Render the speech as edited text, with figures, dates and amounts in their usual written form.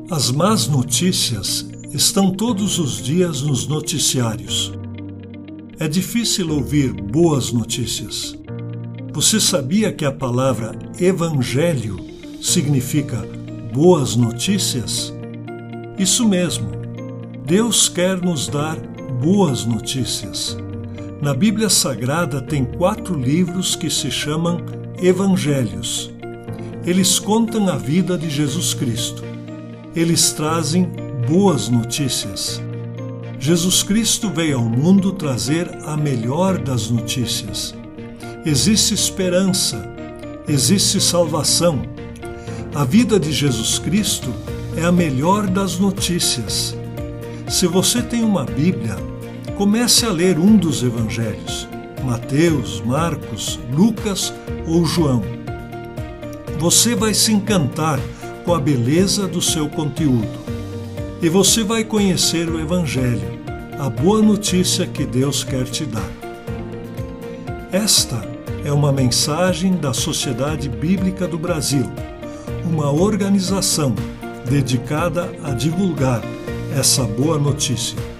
As más notícias estão todos os dias nos noticiários. É difícil ouvir boas notícias. Você sabia que a palavra evangelho significa boas notícias? Isso mesmo. Deus quer nos dar boas notícias. Na Bíblia Sagrada tem 4 livros que se chamam Evangelhos. Eles contam a vida de Jesus Cristo. Eles trazem boas notícias. Jesus Cristo veio ao mundo trazer a melhor das notícias. Existe esperança, existe salvação. A vida de Jesus Cristo é a melhor das notícias. Se você tem uma Bíblia, comece a ler um dos evangelhos: Mateus, Marcos, Lucas ou João. Você vai se encantar com a beleza do seu conteúdo. E você vai conhecer o Evangelho, a boa notícia que Deus quer te dar. Esta é uma mensagem da Sociedade Bíblica do Brasil, uma organização dedicada a divulgar essa boa notícia.